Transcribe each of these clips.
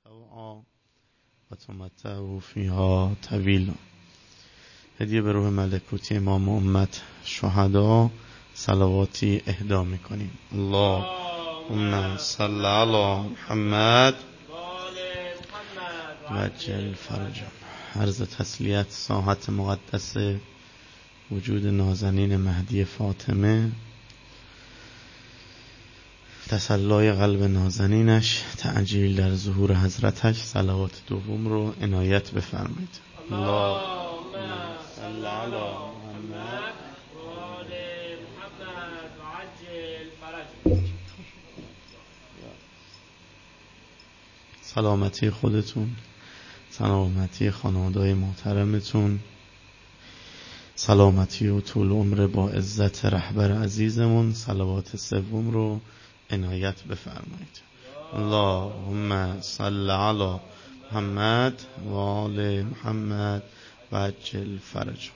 طوعا و تمتعوا فیها طویلا. هدیه به روح ملکوتی امام امت شهدا صلواتی اهدا میکنیم. اللهم صل علی محمد و عجل فرجهم. عرض تسلیت ساحت مقدس وجود نازنین مهدی فاطمه، تسلای قلب نازنینش، تعجیل در ظهور حضرتش. صلوات دوم رو عنایت بفرمایید. اللهم صل علی محمد و آل محمد و عجل فرجهم. سلامتی خودتون، سلامتی خانواده‌های محترمتون، سلامتی و طول عمر با عزت رهبر عزیزمون. صلوات سوم رو عنایت بفرمایید. اللهم صل علی محمد و آل محمد و عجل فرجهم.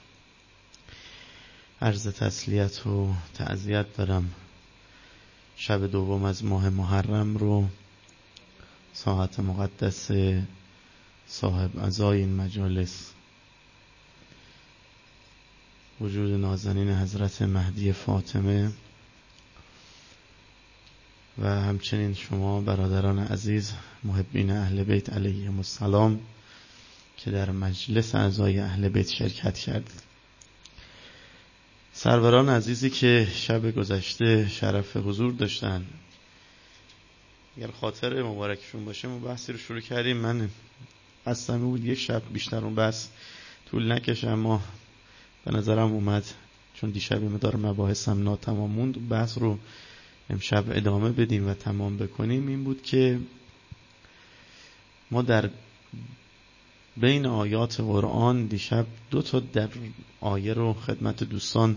عرض تسلیت و تعزیت دارم. شب دوم از ماه محرم رو ساحت مقدس صاحب عزای این مجالس، وجود نازنین حضرت مهدی فاطمه و همچنین شما برادران عزیز محبین اهل بیت علیهم السلام که در مجلس اعضای اهل بیت شرکت کردید. سروران عزیزی که شب گذشته شرف حضور داشتن، اگر خاطر مبارکشون باشه ما بحثی رو شروع کردیم. من قصدم بود یک شب بیشتر اون بحث طول نکشه، اما به نظرم اومد چون دیشب مقدار مباحثم ناتمام موند بحث رو امشب ادامه بدیم و تمام بکنیم. این بود که ما در بین آیات قرآن دیشب دو تا در آیه رو خدمت دوستان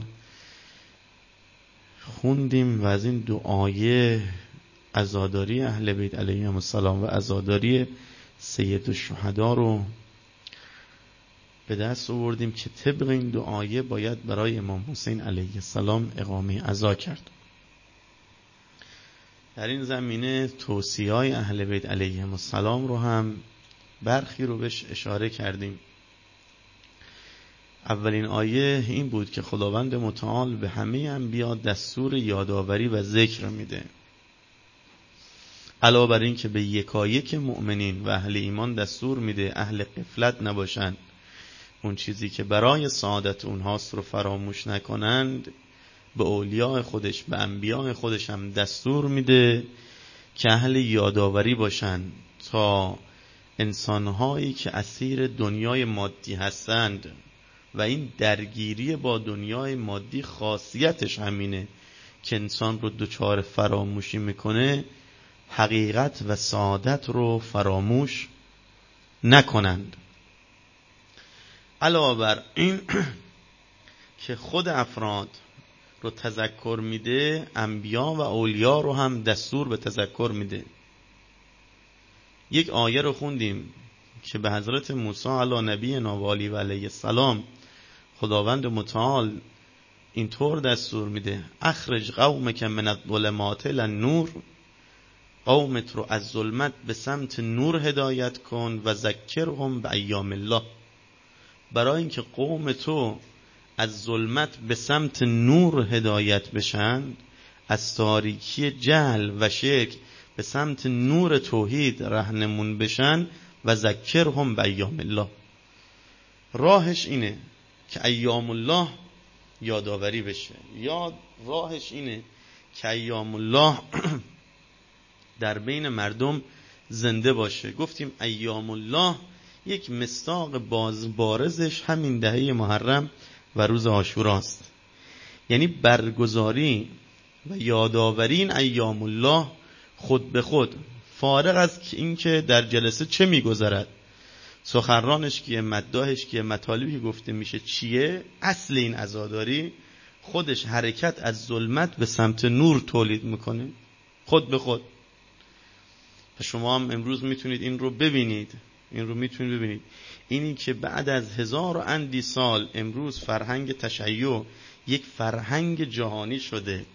خوندیم و از این دو آیه عزاداری اهل بیت علیهم السلام و عزاداری سید الشهدا رو به دست آوردیم که طبق این دو آیه باید برای امام حسین علیه السلام اقامه عزا کرد. در این زمینه توصیه‌های اهل بیت علیهم السلام رو هم برخی رو بهش اشاره کردیم. اولین آیه این بود که خداوند متعال به همه انبیا دستور یادآوری و ذکر میده، علاوه بر این که به یکایک مؤمنین و اهل ایمان دستور میده اهل غفلت نباشند، اون چیزی که برای سعادت اونهاست رو فراموش نکنند. به اولیاء خودش، به انبیاء خودش هم دستور میده که اهل یادآوری باشن تا انسانهایی که اسیر دنیای مادی هستند و این درگیری با دنیای مادی خاصیتش همینه که انسان رو دچار فراموشی میکنه، حقیقت و سعادت رو فراموش نکنند. علاوه بر این که خود افراد رو تذکر میده، انبیا و اولیا رو هم دستور به تذکر میده. یک آیه رو خوندیم که به حضرت موسی علی نبینا و آله و علیه السلام خداوند متعال اینطور دستور میده: اخرج قومک من الظلمات الی النور، قومت رو از ظلمت به سمت نور هدایت کن و ذکرهم بایام الله. برای اینکه قوم تو از ظلمت به سمت نور هدایت بشن، از تاریکی جهل و شرک به سمت نور توحید راهنمون بشن، و ذکرهم بایام الله. راهش اینه که ایام الله یادآوری بشه، راهش اینه که ایام الله در بین مردم زنده باشه. گفتیم ایام الله یک مصداق بارزش همین دهه محرم و روز عاشوراست. یعنی برگزاری و یادآوری این ایام الله خود به خود، فارغ از اینکه در جلسه چه میگذرد، سخنرانش کیه، مداحش کیه، مطالبی که گفته میشه چیه، اصل این عزاداری خودش حرکت از ظلمت به سمت نور تولید میکنه خود به خود. شما هم امروز میتونید این رو ببینید. اینی که بعد از 1000 و اندی سال امروز فرهنگ تشیع یک فرهنگ جهانی شده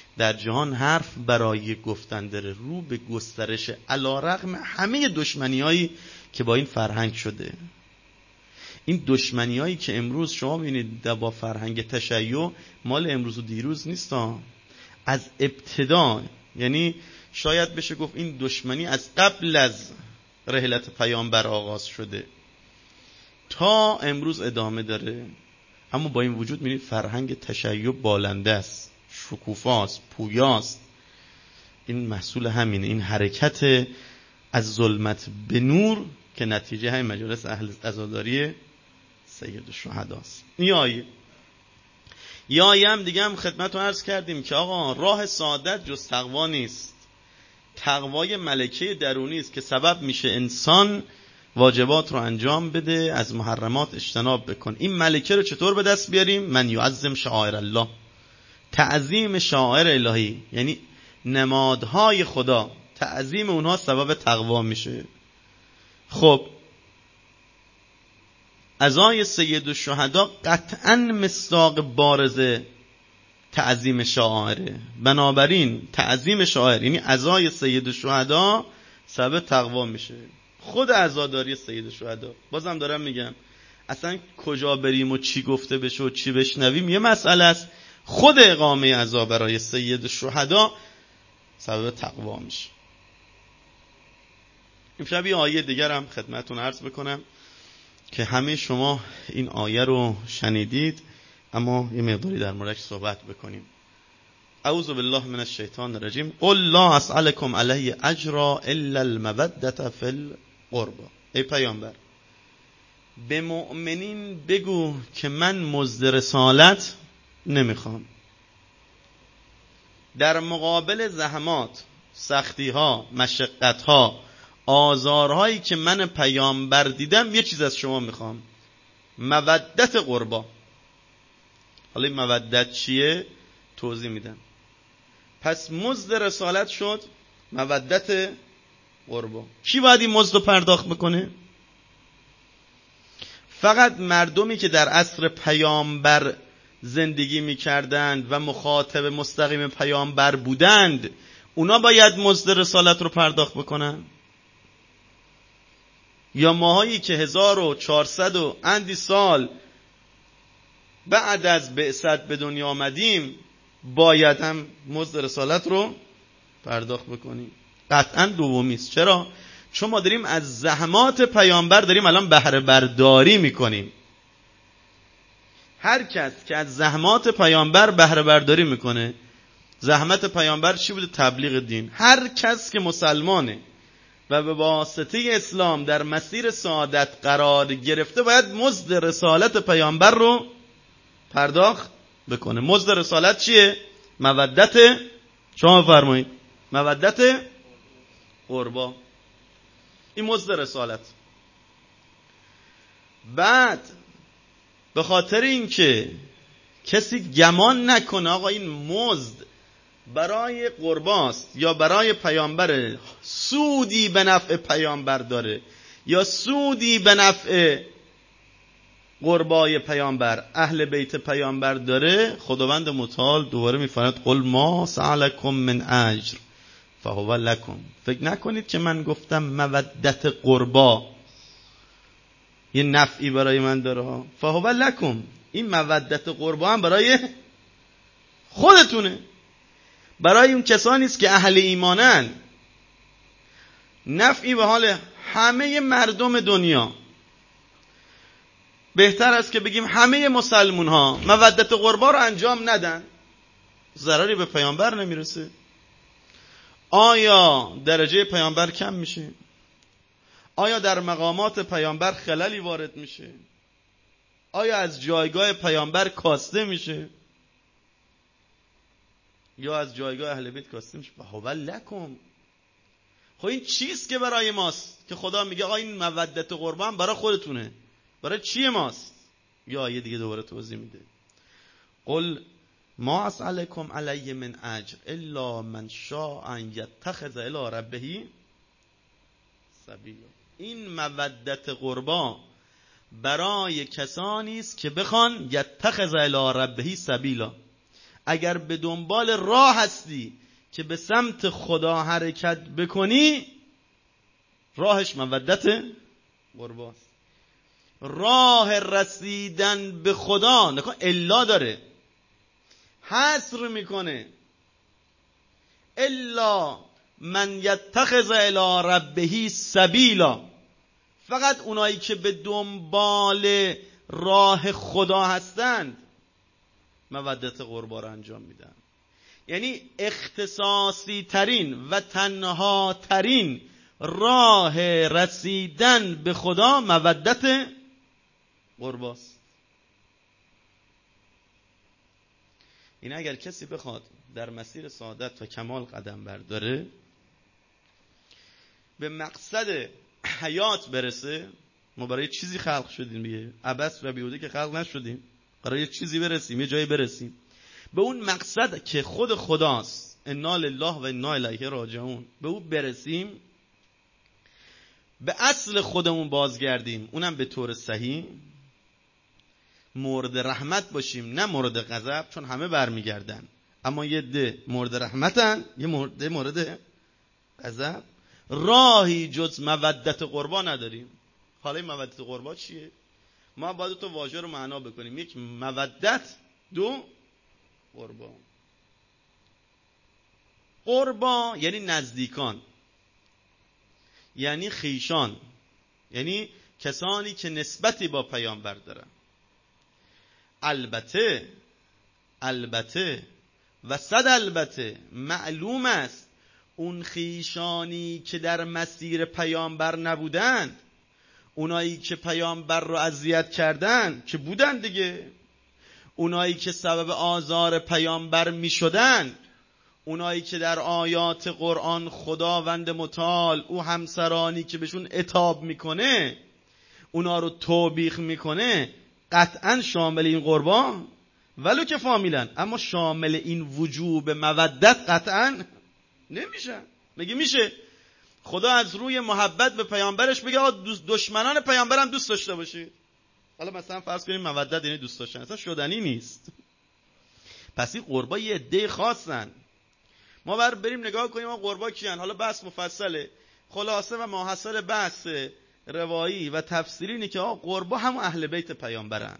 در جهان حرف برای گفتن داره، رو به گسترش علیرغم همه دشمنیایی که با این فرهنگ شده. این دشمنیایی که امروز شما می‌بینید با فرهنگ تشیع مال امروز و دیروز نیست، از ابتدا، یعنی شاید بشه گفت این دشمنی از قبل از رحلت پیامبر آغاز شده تا امروز ادامه داره. اما با این وجود می‌بینید فرهنگ تشیع بالنده است، شکوفاست، پویاست. این محصول همینه، این حرکت از ظلمت به نور که نتیجه همین مجالس اهل عزاداری سید الشهداست. این آیه هم دیگه هم خدمتتون عرض کردیم که آقا راه سعادت جز تقوا نیست. تقوای ملکه درونی است که سبب میشه انسان واجبات رو انجام بده، از محرمات اجتناب بکن. این ملکه رو چطور به دست بیاریم؟ من یعظم شعائر الله، تعظیم شعائر الهی، یعنی نمادهای خدا، تعظیم اونها سبب تقوا میشه. خب عزای سید الشهدا قطعاً مصداق بارز تعظیم شعائره. بنابراین تعظیم شعائر یعنی عزای سید الشهدا سبب تقوا میشه. خود عزاداری سید الشهدا، بازم دارم میگم اصلا کجا بریم و چی گفته بشه و چی بشنویم یه مسئله است، خود اقامه عزا برای سید الشهدا سبب تقوا میشه. امشب یه آیه دیگر هم خدمتتون عرض بکنم که همه شما این آیه رو شنیدید، اما یه مقداری در موردش صحبت بکنیم. اعوذ بالله من الشیطان الرجیم. قل لا اسألكم علیه اجرا الا المودة فی القربى. ای پیامبر به مؤمنین بگو که من مزد رسالت نمیخوام. در مقابل زحمات، سختی‌ها، مشقت‌ها، آزارهایی که من پیامبر دیدم یه چیز از شما میخوام، مودت قربا. حالا این مودت چیه؟ توضیح میدم. پس مزد رسالت شد مودت قربا. کی باید این مزد رو پرداخت بکنه؟ فقط مردمی که در عصر پیامبر زندگی میکردند و مخاطب مستقیم پیامبر بودند، اونا باید مزد رسالت رو پرداخت بکنن؟ یا ماهایی که 1400 و اندی سال بعد از بعثت به دنیا آمدیم باید هم مزد رسالت رو پرداخت بکنیم؟ قطعا دومی است. چرا؟ چون ما داریم از زحمات پیامبر داریم الان بهره برداری میکنیم. هر کس که از زحمات پیامبر بهره برداری میکنه، زحمت پیامبر چی بوده؟ تبلیغ دین. هر کس که مسلمانه و به واسطه اسلام در مسیر سعادت قرار گرفته باید مزد رسالت پیامبر رو پرداخت بکنه. مزد رسالت چیه؟ مودت، شما فرمایید، مودت قربا. این مزد رسالت. بعد به خاطر اینکه کسی گمان نکنه آقا این مزد برای قرباست یا برای پیامبر، سودی به نفع پیامبر داره یا سودی به نفع قربای پیامبر، اهل بیت پیامبر داره، خداوند متعال دوباره میفرماید قل ما سألکم من اجر فهو لکم. فکر نکنید که من گفتم مودت قربا یه نفعی برای من داره، فهو لکم، این مودت قربا هم برای خودتونه، برای اون کسانی است که اهل ایمانن. نفعی به حال همه مردم دنیا. بهتر است که بگیم همه مسلمون ها مودت قربا رو انجام ندن، ضرری به پیامبر نمیرسه. آیا درجه پیامبر کم میشه؟ آیا در مقامات پیامبر خللی وارد میشه؟ آیا از جایگاه پیامبر کاسته میشه؟ یا از جایگاه اهل بیت کاسته میشه؟ فهو لکم. خب این چیست که برای ماست که خدا میگه آقا این مودت قربا هم برای خودتونه؟ برای چیه ماست؟ یا یه دیگه دوباره توضیح میده. قل ما اسألکم علیه من اجر الا من شاء ان یتخذ الی ربه سبیلا. این مودت قربا برای کسانی است که بخوان یتخذ الی ربه سبیلا، اگر به دنبال راه هستی که به سمت خدا حرکت بکنی، راهش مودت قرباست. راه رسیدن به خدا نکن الا داره، حصر میکنه، الا من یتخذ الی ربه سبیلا. فقط اونایی که به دنبال راه خدا هستند مودت قربا رو انجام میدن. یعنی اختصاصی ترین و تنها ترین راه رسیدن به خدا مودت قرباست. این اگر کسی بخواد در مسیر سعادت و کمال قدم برداره، به مقصد حیات برسه، ما برای چیزی خلق شدیم دیگه، عبث و بیهوده که خلق نشدیم، برای چیزی برسیم، یه جایی برسیم، به اون مقصد که خود خداست، انا لله و انا الیه راجعون، به اون برسیم، به اصل خودمون بازگردیم، اونم به طور صحیح، مورد رحمت باشیم نه مورد غضب، چون همه برمیگردن، اما یه ده مورد رحمتن، یه مورد غضب. راهی جز مودت قربا نداریم. حالا مودت قربا چیه؟ ما باید تو واژه رو معنا بکنیم. یک مودت، دو قربا. قربا یعنی نزدیکان، یعنی خیشان، یعنی کسانی که نسبتی با پیامبر دارن. البته و صد البته معلوم است اون خیشانی که در مسیر پیامبر نبودند، اونایی که پیامبر رو اذیت کردن، که بودن دیگه، اونایی که سبب آزار پیامبر می شدن، اونایی که در آیات قرآن خداوند متعال او همسرانی که بهشون عتاب میکنه اونا رو توبیخ میکنه، قطعا شامل این قربان ولو که فامیلن، اما شامل این وجوب مودت قطعا نمیشن. میشه خدا از روی محبت به پیامبرش بگه آقا دشمنان پیامبرم دوست داشته باشید؟ حالا مثلا فرض کنیم مودت یعنی دوست داشتن، اصلا شدنی نیست. پس این قربا یه عده خاصن. ما بریم نگاه کنیم ما قربا کیان. حالا بحث مفصله، خلاصه و ماحصل بحث روایی و تفسیری اینه که قربا همون اهل بیت پیامبرن.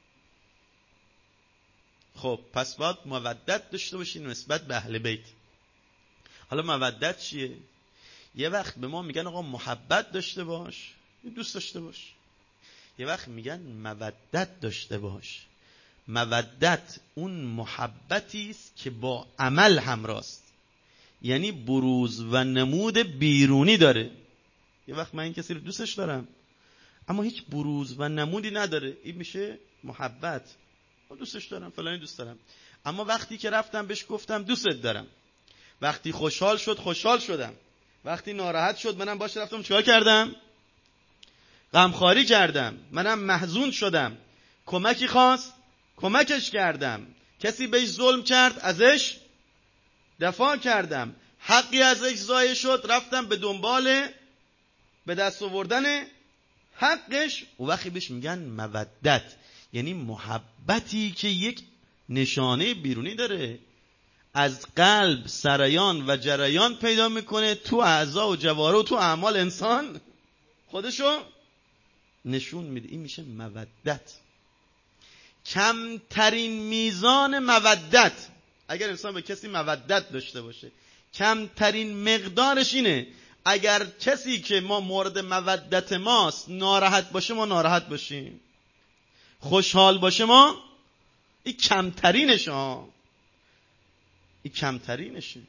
خب پس باید مودت داشته باشین نسبت به اهل بیت. حالا مودت چیه؟ یه وقت به ما میگن آقا محبت داشته باش، دوست داشته باش. یه وقت میگن مودت داشته باش. مودت اون محبتی است که با عمل همراست، یعنی بروز و نمود بیرونی داره. یه وقت من این کسی رو دوستش دارم اما هیچ بروز و نمودی نداره، این میشه محبت. دوستش دارم، فلانی دوست دارم، اما وقتی که رفتم بهش گفتم دوستت دارم، وقتی خوشحال شد خوشحال شدم، وقتی ناراحت شد منم باش رفتم چیکار کردم؟ غمخواری کردم. منم محزون شدم، کمکی خواست کمکش کردم، کسی بهش ظلم کرد ازش دفاع کردم، حقی ازش ضایع شد رفتم به دنبال به دست آوردن حقش. و وقتی بهش میگن مودت، یعنی محبتی که یک نشانه بیرونی داره، از قلب سریان و جریان پیدا میکنه تو اعضا و جواره و تو اعمال انسان خودشو نشون میده. این میشه مودت. کمترین میزان مودت، اگر انسان به کسی مودت داشته باشه، کمترین مقدارش اینه اگر کسی که ما مورد مودت ماست ناراحت باشه ما ناراحت باشیم، خوشحال باشه ما، این کمترینشه ها، این کمترینشه.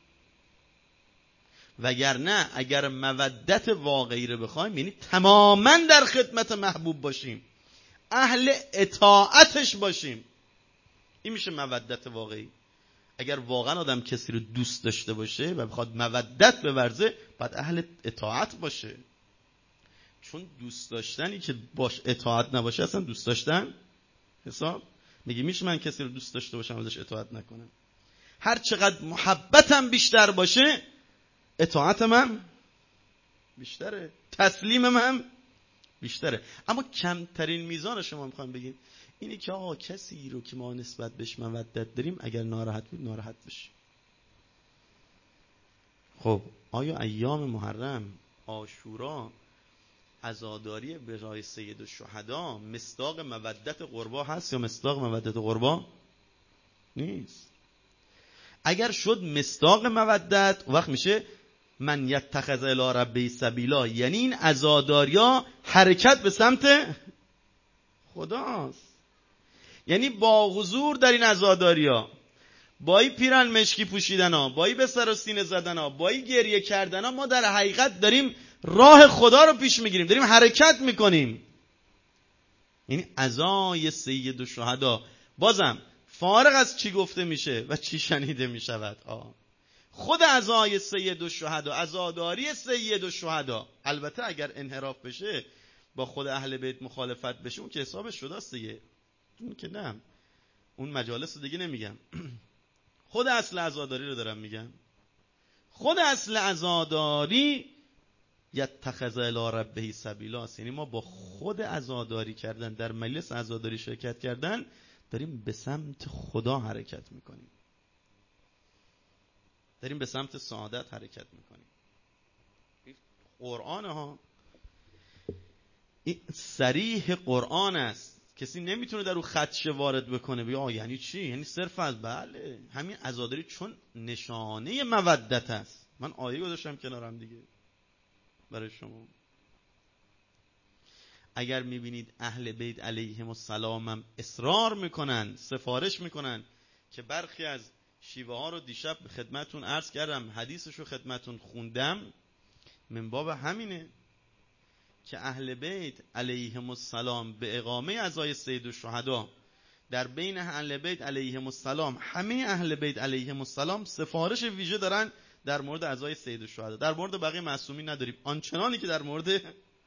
وگرنه اگر مودت واقعی رو بخوایم یعنی تماما در خدمت محبوب باشیم، اهل اطاعتش باشیم، این میشه مودت واقعی. اگر واقعا آدم کسی رو دوست داشته باشه و بخواد مودت بورزه باید اهل اطاعت باشه، چون دوست داشتنی که باش اطاعت نباشه اصلا دوست داشتن حساب. میشه من کسی رو دوست داشته باشم ازش اطاعت نکنم؟ هر چقدر محبتم بیشتر باشه اطاعتم هم بیشتره، تسلیمم هم بیشتره. اما کمترین میزان شما میخوام بگیم اینه که آقا کسی رو که ما نسبت بهش مودت داریم اگر ناراحت بود ناراحت بشیم. خب آیا ایام محرم، عاشورا، عزاداری به جای سید الشهدا مصداق مودت قربا هست یا مصداق مودت قربا نیست؟ اگر شد مصداق مودت وقت میشه من یتخذ الی ربی سبیلا، یعنی این عزاداریا حرکت به سمت خداست. یعنی با حضور در این عزاداریا، با این پیرن مشکی پوشیدن ها، با این به سر و سینه زدن ها، با این گریه کردن ها، ما در حقیقت داریم راه خدا رو پیش میگیریم، داریم حرکت میکنیم. یعنی عزای سید الشهدا بازم فارغ از چی گفته میشه و چی شنیده میشود، خود عزای سید الشهدا، عزاداری سید الشهدا، البته اگر انحراف بشه با خود اهل بیت مخالفت بشه اون که حسابش شداست دیگه، اون که نه، اون مجالس دیگه نمیگم. خود اصل عزاداری رو دارم میگم. خود اصل عزاداری یتخذ الی ربه سبیلا، یعنی ما با خود عزاداری کردن، در مجلس عزاداری شرکت کردن، داریم به سمت خدا حرکت میکنیم، داریم به سمت سعادت حرکت میکنیم. قرآن ها این صریح قرآن است، کسی نمیتونه در او خدشه وارد بکنه بگه یعنی چی؟ یعنی صرف از بله همین عزاداری چون نشانه مودت است. من آیه گذاشتم کنارم دیگه برای شما. اگر میبینید اهل بیت علیهم السلام هم اصرار میکنن، سفارش میکنن که برخی از شیوه ها رو دیشب خدمتون عرض کردم، حدیثش رو خدمتون خوندم، من باب همینه که اهل بیت علیهم السلام به اقامه عزای سید الشهدا در بین اهل بیت علیهم السلام، همه اهل بیت علیهم السلام سفارش ویژه دارن در مورد عزای سید الشهدا. در مورد بقیه معصومین نداریم آنچنانی که در مورد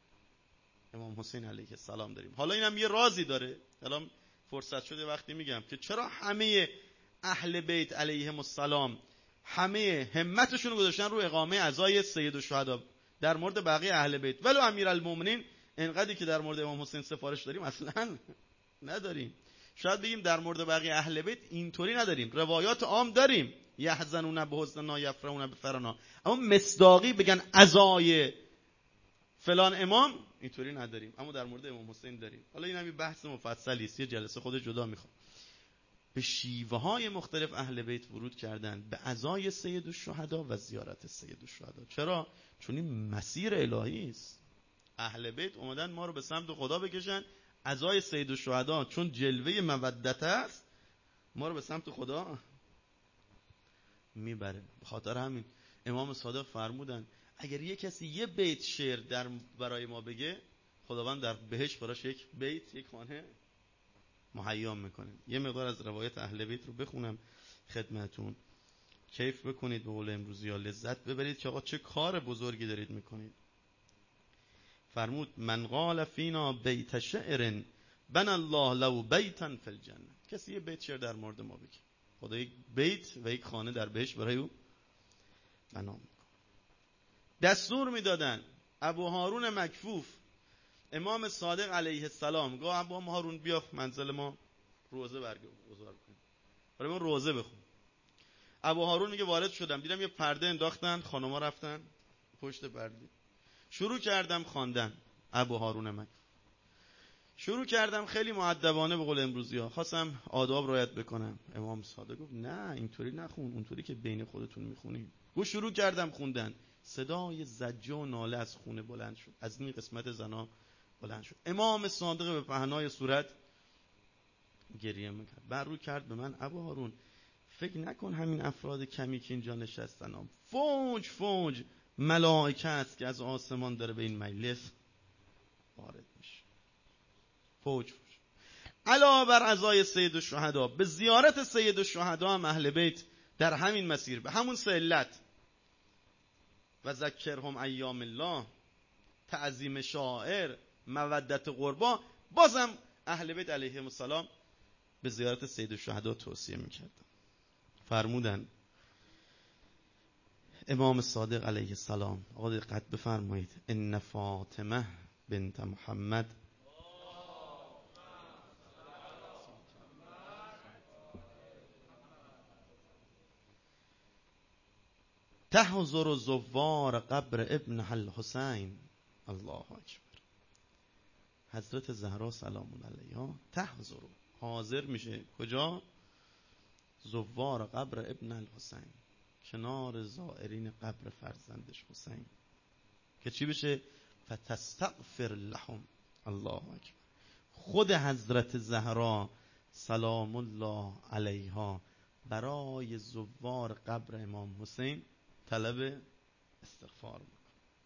امام حسین علیه السلام داریم. حالا اینم یه رازی داره، حالا فرصت شده وقتی میگم که چرا همه اهل بیت علیهم السلام همه همتشون رو گذاشتن رو اقامه عزای سید الشهدا در مورد بقیه اهل بیت، ولو امیرالمومنین انقدری که در مورد امام حسین سفارش داریم اصلا نداریم. شاید بگیم در مورد بقیه اهل بیت اینطوری نداریم، روایات عام داریم، یحزنون بحزننا یفرحون بفرحنا، اما مصداقی بگن عزای فلان امام اینطوری نداریم، اما در مورد امام حسین داریم. حالا این هم یه بحث مفصلی است، یه جلسه خود جدا میخوام. به شیوه های مختلف اهل بیت ورود کردن به عزای سید الشهدا و زیارت سید الشهدا. چرا؟ چون این مسیر الهی است. اهل بیت اومدن ما رو به سمت خدا بکشن، عزای سید الشهدا چون جلوه مودت است ما رو به سمت خدا میبره. به خاطر همین امام صادق فرمودن اگر یک کسی یه بیت شعر برای ما بگه، خداوند در بهشت براش یک بیت، یک خانه مهیا میکنه. یه مقدار از روایت اهل بیت رو بخونم خدمتون، کیف بکنید به قول امروزی ها، لذت ببرید که آقا چه کار بزرگی دارید میکنید. فرمود من قال فینا بیت شعر بنى الله له بیتا فی الجنه، کسی یه بیت شعر در مورد ما بگه، خدا یک بیت و یک خانه در بهشت برای او بنا میکنه. دستور میدادن ابو هارون مکفوف، امام صادق علیه السلام گفت ابو هارون بیا منزل ما روزه برگزار کن، برای من روزه بخون. ابو هارون میگه وارد شدم دیدم یه پرده انداختن، خانوما رفتن پشت پرده، شروع کردم خواندن. ابو هارون مکفوف شروع کردم خیلی مؤدبانه به قول امروزی ها، خواستم آداب رعایت بکنم. امام صادق گفت نه اینطوری نخون، اونطوری که بین خودتون میخونید. گفت شروع کردم خوندن، صدای زجه و ناله از خونه بلند شد، از این قسمت زنا بلند شد. امام صادق به پهنای صورت گریه میکرد، بر رو کرد به من ابو هارون فکر نکن همین افراد کمی که اینجا نشستن هم فوج فوج ملائکه است که از آسمان داره به این مجلس وارد میشه، فوج فوج. علاوه بر عزای سید الشهدا، به زیارت سید الشهدا هم اهل بیت در همین مسیر، به همون علت و ذکرهم ایام الله، تعظیم شاعر، مودت قربا، بازم اهل بیت علیهم السلام به زیارت سید الشهدا توصیه میکردن. فرمودن امام صادق علیه السلام، آقا دقت بفرمایید، ان فاطمه بنت محمد تحضر زوار قبر ابن الحسین. الله اکبر. حضرت زهرا سلام الله علیها تحضر، حاضر میشه کجا؟ زوار قبر ابن الحسین، کنار زائرین قبر فرزندش حسین، که چی بشه؟ فتستغفر لهم. الله اکبر. خود حضرت زهرا سلام الله علیها برای زوار قبر امام حسین طلب استغفار میکنه.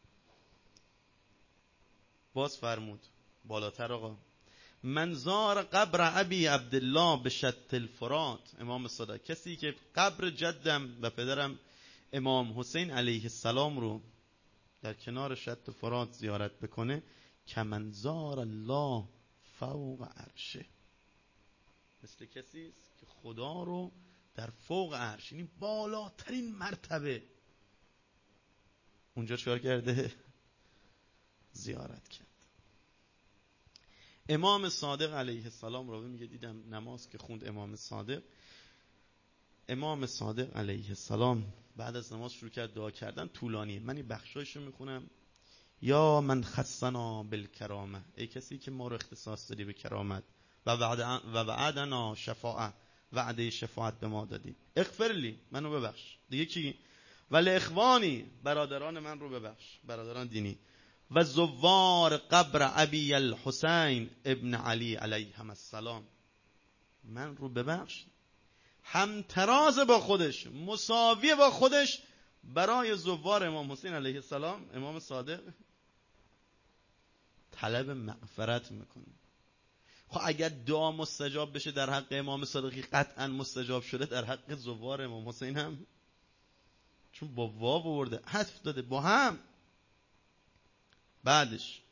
باز فرمود بالاتر آقا، من زار قبر ابی عبدالله به شط الفرات. امام صادق، کسی که قبر جدم و پدرم امام حسین علیه السلام رو در کنار شط فرات زیارت بکنه، کمن زار الله فوق عرشه، مثل کسی است که خدا رو در فوق عرش، یعنی بالاترین مرتبه، اونجا چکار کرده؟ زیارت کرد. امام صادق علیه السلام رو میگه دیدم نماز که خوند امام صادق علیه السلام بعد از نماز شروع کرد دعا کردن، طولانیه، من این بخشایشو میخونم. یا من خصنا بالکرامه، ای کسی که ما رو اختصاص دادی به کرامت، و وعدنا شفاعه، وعده شفاعت به ما دادی، اغفر لی، منو ببخش. دیگه کی؟ ولی اخوانی، برادران من رو ببخش، برادران دینی. و زوار قبر ابی الحسین ابن علی علیهم السلام، من رو ببخش. همتراز با خودش، مساوی با خودش برای زوار امام حسین علیه السلام، امام صادق طلب مغفرت میکنه. خب اگر دعا مستجاب بشه در حق امام صادقی، قطعا مستجاب شده در حق زوار امام حسین هم، چون با واو آورده، حذف داده با هم. بعدش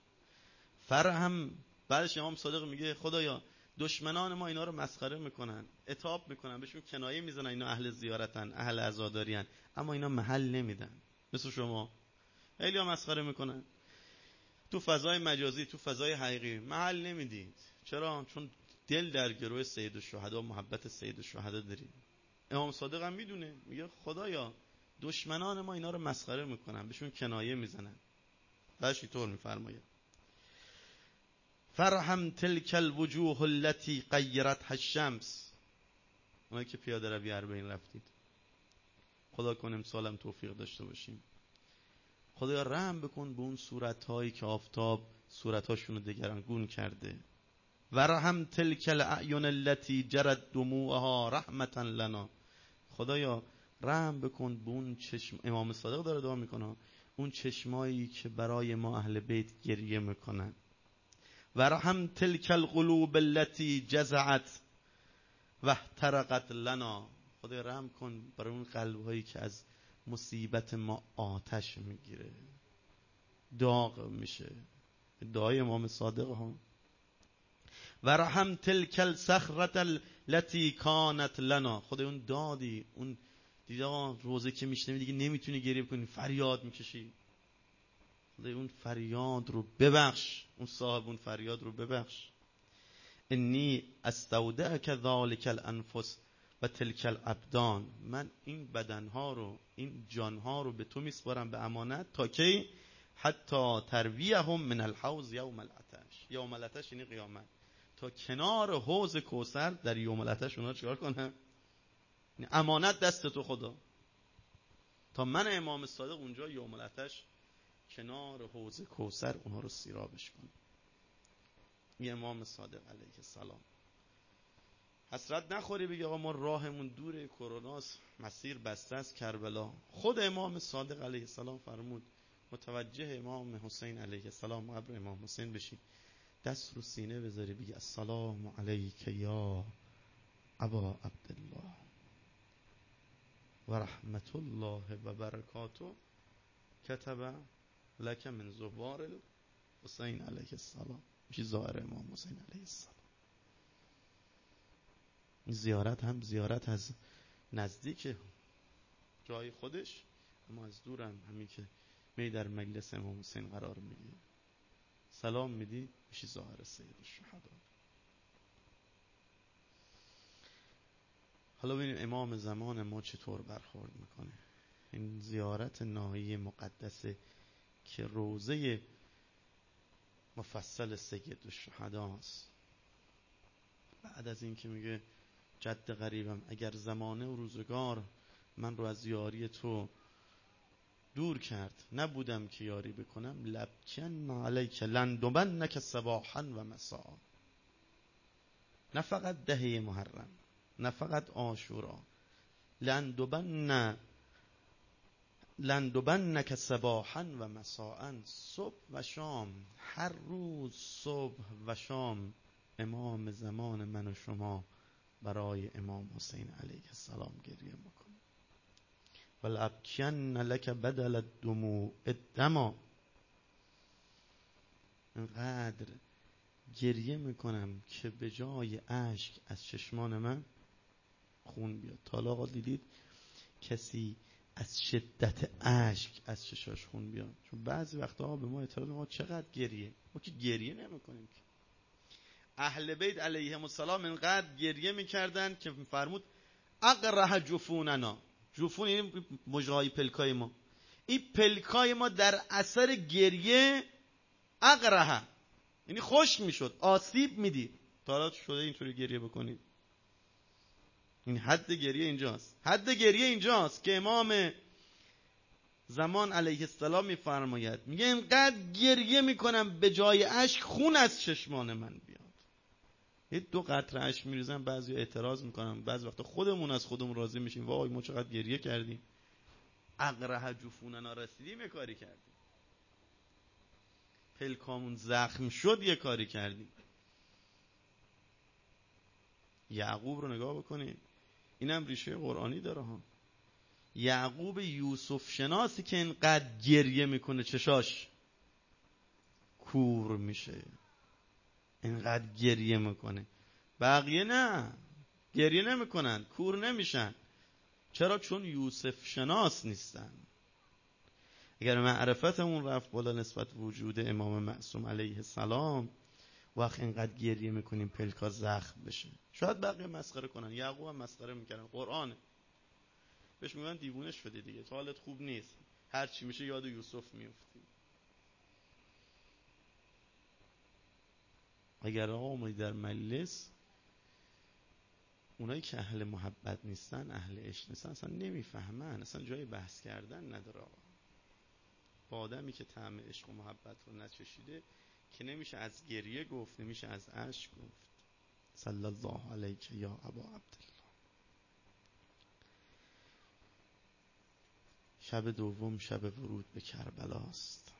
امام صادق میگه خدایا دشمنان ما اینا رو مسخره میکنن، عتاب میکنن، بهشون کنایه میزنن، اینا اهل زیارتن، اهل عزاداریان، اما اینا محل نمیدن. مثل شما خیلی ها مسخره میکنن تو فضای مجازی، تو فضای حقیقی محل نمیدید. چرا؟ چون دل در گروه سید الشهدا، محبت سید الشهدا دارید. امام صادق هم میدونه، میگه خدایا دشمنان ما اینا رو مسخره میکنن، بهشون کنایه میزنن. بعدش اینطور میفرماید فرحم تلک الوجوه التي غیرتها الشمس. اونایی که پیاده روی اربعین رفتید، خدا کنه امسالم توفیق داشته باشیم. خدایا رحم بکن به اون صورتهایی که آفتاب صورتهاشون رو دگرگون کرده. ورحم تلک الاعین التي جرت دموعها رحمتا لنا. خدایا رحم بکن به اون چشم، امام صادق داره دعا میکنه، اون چشمایی که برای ما اهل بیت گریه میکنن. ورحم تلک القلوب التي جزعت و احترقت لنا. خدایا رحم کن برای اون قلبهایی که از مصیبت ما آتش میگیره، داغ میشه. دعای امام صادق ها. ورحم تلک الصخره التي كانت لنا. خدای اون دادی، اون دیگه روزه که میشنوی دیگه نمیتونی گریه کنی، فریاد میکشی، خدای اون فریاد رو ببخش، اون صاحب اون فریاد رو ببخش. انی استودعک ذلک الانفس و تلک الابدان. من این بدنها رو، این جانها رو به تو میسپارم به امانت، تا کی؟ حتی ترویهم من الحوض یوم العطش. یوم العطش یعنی قیامت، تا کنار حوض کوثر در یوم العطش اونا چیکار کنم؟ امانت دست تو خدا، تا من امام صادق اونجا یوم العطش کنار حوض کوثر اونها رو سیرابش کنم. این امام صادق علیه السلام. حسرت نخوری بگی آقا ما راهمون دوره، کروناست، مسیر بسته است کربلا. خود امام صادق علیه السلام فرمود متوجه امام حسین علیه السلام، قبر امام حسین بشی، دست رو سینه بذاری بگی السلام علیک یا ابا عبدالله و رحمت الله و برکاته کتب لک من زوار حسین علیه السلام. میشی زائر امام حسین علیه السلام. زیارت هم زیارت از نزدیک جای خودش، اما از دور هم همین که می در مجلس امام حسین قرار میگیری، سلام میدی، میشی ظاهر سید الشهدا. حالا ببینیم امام زمان ما چطور برخورد میکنه. این زیارت ناحیه مقدسه که روضه مفصل سید الشهداست. بعد از این که میگه جد غریبم اگر زمانه و روزگار من رو از یاری تو دور کرد نبودم که یاری بکنم، لبکن علیک لندبنک صباحا و مساء. نه فقط دهه محرم، نه فقط عاشورا، لندبنک صباحا و مساء، صبح و شام، هر روز صبح و شام امام زمان من و شما برای امام حسین علیه السلام گریه میکنه. ولابکین لک بدل الدموع الدما، اینقدر گریه میکنم که به جای اشک از چشمان من خون بیاد. تا حالا دیدید کسی از شدت اشک از چشاش خون بیاد؟ چون بعضی وقتا به ما اعتراض ما چقدر گریه، ما که گریه نمیکنیم. که اهل بیت علیهم السلام اینقدر گریه میکردن که فرمود اقرح جفوننا. جفون این مجرای پلکای ما، این پلکای ما در اثر گریه اقرح یعنی خوش میشد، آسیب میدید. تا حالا شده اینطوری گریه بکنید؟ این حد گریه اینجاست. حد گریه اینجاست که امام زمان علیه السلام میفرماید، میگه اینقدر گریه میکنم به جای اشک خون از چشمان من بیاد. یه 2 قطره اشک میریزن، بعضی اعتراض میکنن، بعضی وقتا خودمون از خودمون راضی میشیم، وای ما چقدر گریه کردیم، اقرح جفوننا رسیدیم، یه کاری کردیم، پلکامون زخم شد، یه کاری کردیم. یعقوب رو نگاه بکنید، اینم ریشه قرآنی داره ها. یعقوب یوسف شناسی که اینقدر گریه میکنه چشاش کور میشه، اینقدر گریه میکنه. بقیه نه، گریه نمیکنن، کور نمیشن. چرا؟ چون یوسف شناس نیستن. اگر معرفتمون رفت بالا نسبت وجود امام معصوم علیه السلام، وقت اینقدر گریه میکنیم پلکا زخم بشه. شاید بقیه مسخره کنن، یعقوب هم مسخره میکردن، قرآنه بهش میگن دیوونه شده دیگه، تو حالت خوب نیست، هر چی میشه یاد یوسف میفتی. اگر آقا در مجلس اونایی که اهل محبت نیستن، اهل عشق نیستن، اصلا نمیفهمن، اصلا جای بحث کردن نداره. آقا با آدمی که طعم عشق و محبت رو نچشیده که نمیشه از گریه گفت، نمیشه از اشک گفت. صلی الله علیک یا ابا عبدالله. شب دوم شب ورود به کربلاست.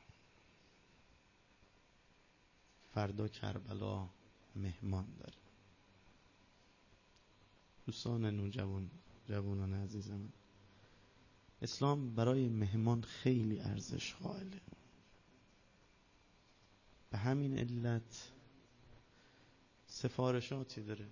فردا کربلا مهمان داره. دوستان نوجوان، جوانان عزیز من، اسلام برای مهمان خیلی ارزش قائله. به همین علت سفارشاتی داره.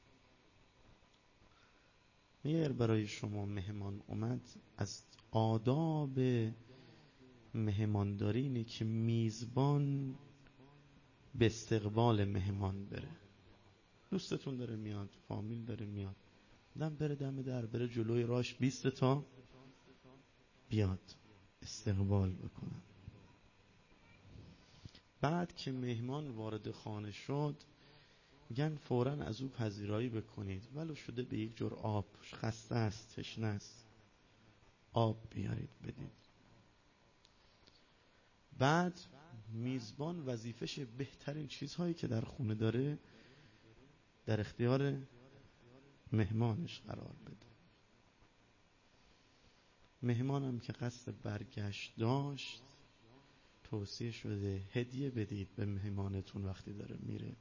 اگر برای شما مهمان اومد، از آداب مهمانداری اینه که میزبان به استقبال مهمان بره. دوستتون داره میاد، فامیل داره میاد، بره دم در، بره جلوی راش 20 تا بیاد استقبال بکنن. بعد که مهمان وارد خانه شد، میگن فوراً از او پذیرایی بکنید، ولو شده به یک جور آب، خسته است، تشنه است، آب بیارید بدید. بعد میزبان وظیفش بهترین چیزهایی که در خونه داره در اختیار مهمانش قرار بده. مهمانم که قصد برگشت داشت، توصیه شده هدیه بدید به مهمانتون وقتی داره میره.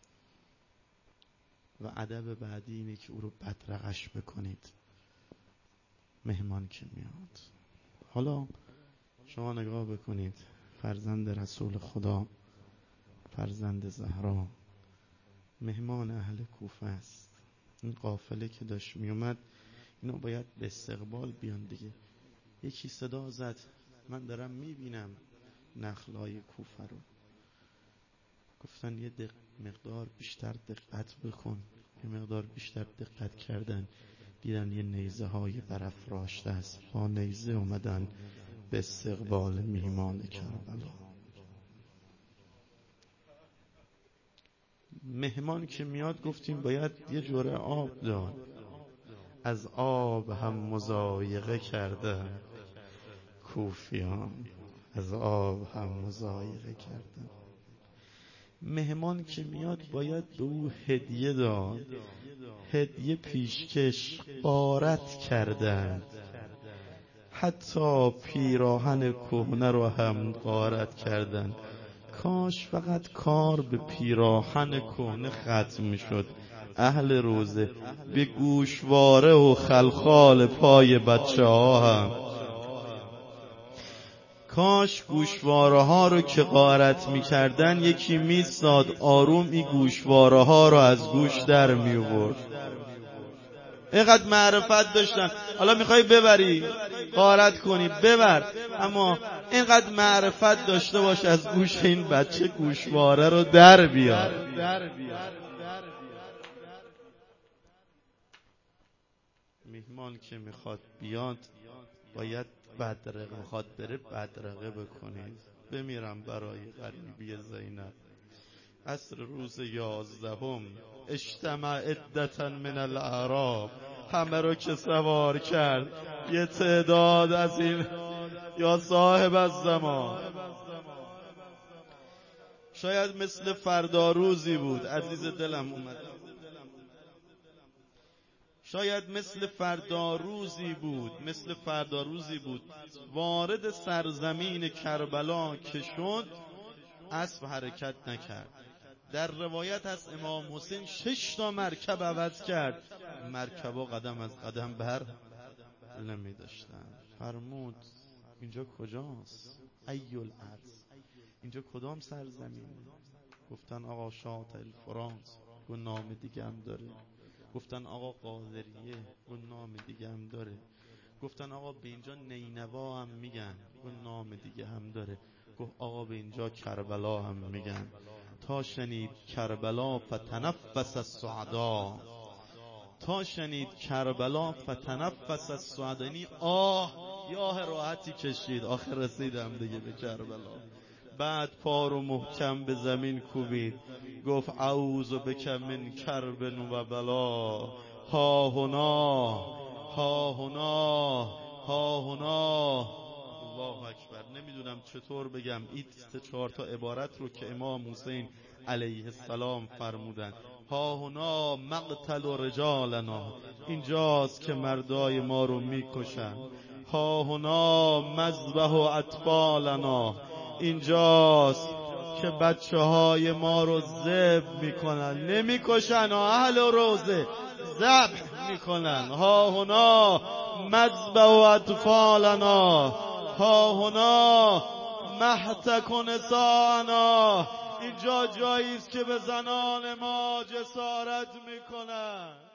و ادب بعدی اینه که او رو بدرقش بکنید مهمان که میاد. حالا شما نگاه بکنید، فرزند رسول خدا، فرزند زهرا، مهمان اهل کوفه است. این قافله که داشت میومد، اینا باید به استقبال بیان دیگه. یکی صدا زد، من دارم میبینم نخلای کوفه رو. گفتن یه مقدار بیشتر دقت بکن. یه مقدار بیشتر دقت کردن، دیدن یه نیزه های برافراشته است، با نیزه اومدن به استقبال میهمان کربلا. مهمان که میاد گفتیم باید یه جوره آب داد. از آب هم مضایقه کردن کوفیان، از آب هم مضایقه کردن. مهمان که میاد باید به او هدیه داد. هدیه پیشکش غارت کردند، حتی پیراهن کهنه رو هم غارت کردند. کاش فقط کار به پیراهن کهنه ختم میشد. اهل روزه به گوشواره و خلخال پای بچه ها هم، کاش گوشواره ها رو که غارت میکردن یکی میستاد آروم این گوشواره ها رو از گوش در میورد. اینقدر معرفت داشتن. حالا میخوای ببری غارت کنی ببر، اما اینقدر معرفت داشته باش از گوش این بچه گوشواره رو در بیار. میهمان که میخواد بیاد باید بدرقه، میخواد بره بدرقه بکنید. بمیرم برای غریبی زینب. عصر روز 11 اجتمع عدة من الاعراب، همه رو که سوار کرد یه تعداد از این یا صاحب الزمان. شاید مثل فردا روزی بود، عزیز دلم اومد، شاید مثل فردا روزی بود وارد سرزمین کربلا که شد اسب حرکت نکرد. در روایت از امام حسین 6 مرکب عوض کرد، مرکبا قدم از قدم بر نمی داشتن. فرمود اینجا کجاست؟ ایل ارض، اینجا کدام سرزمین؟ گفتن آقا شاطئ الفرات، گفت نام دیگه هم داره. گفتن آقا قادریه، گفت نام دیگه هم داره. گفتن آقا به اینجا نینوا هم میگن، گفت نام دیگه هم داره. گفت آقا به اینجا کربلا هم میگن. تا شنید کربلا فتنفس السعدا، تا شنید کربلا فتنفس السعدا، یعنی یاه راحتی کشید، آخر رسیدم دیگه به کربلا. بعد پا رو محکم به زمین کوبید، گفت اعوذ بک من کرب و بلا، ها هنا ها هنا ها هنا. الله اکبر. نمیدونم چطور بگم این 3-4 عبارت رو که امام حسین علیه السلام فرمودن. ها هنا مقتل رجالنا، اینجاست که مردای ما رو میکشن. ها هنا مذبح اطفالنا، اینجاست که بچه های ما رو ذبح میکنن. نمیکشن، اهل روزه ذبح میکنن. ها هنا مذبح اطفالنا، ها هنا محتک نسانا، اینجا جایی است که به زنان ما جسارت میکنن.